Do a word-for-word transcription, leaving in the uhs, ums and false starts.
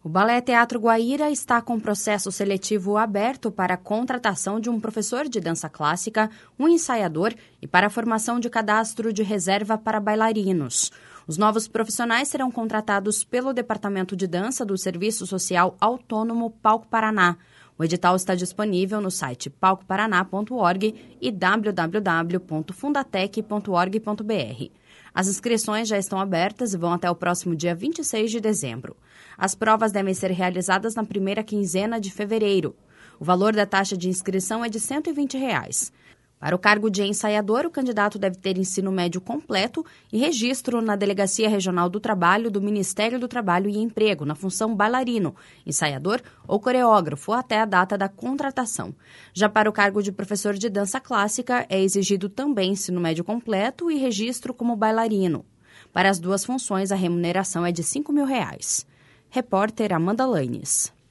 O Balé Teatro Guaíra está com processo seletivo aberto para a contratação de um professor de dança clássica, um ensaiador e para a formação de cadastro de reserva para bailarinos. Os novos profissionais serão contratados pelo Departamento de Dança do Serviço Social Autônomo Palco Paraná. O edital está disponível no site palco paraná ponto org e w w w ponto fundatec ponto org ponto b r. As inscrições já estão abertas e vão até o próximo dia vinte e seis de dezembro. As provas devem ser realizadas na primeira quinzena de fevereiro. O valor da taxa de inscrição é de cento e vinte reais. Para o cargo de ensaiador, o candidato deve ter ensino médio completo e registro na Delegacia Regional do Trabalho do Ministério do Trabalho e Emprego, na função bailarino, ensaiador ou coreógrafo, até a data da contratação. Já para o cargo de professor de dança clássica, é exigido também ensino médio completo e registro como bailarino. Para as duas funções, a remuneração é de cinco mil reais. Repórter Amanda Lanes.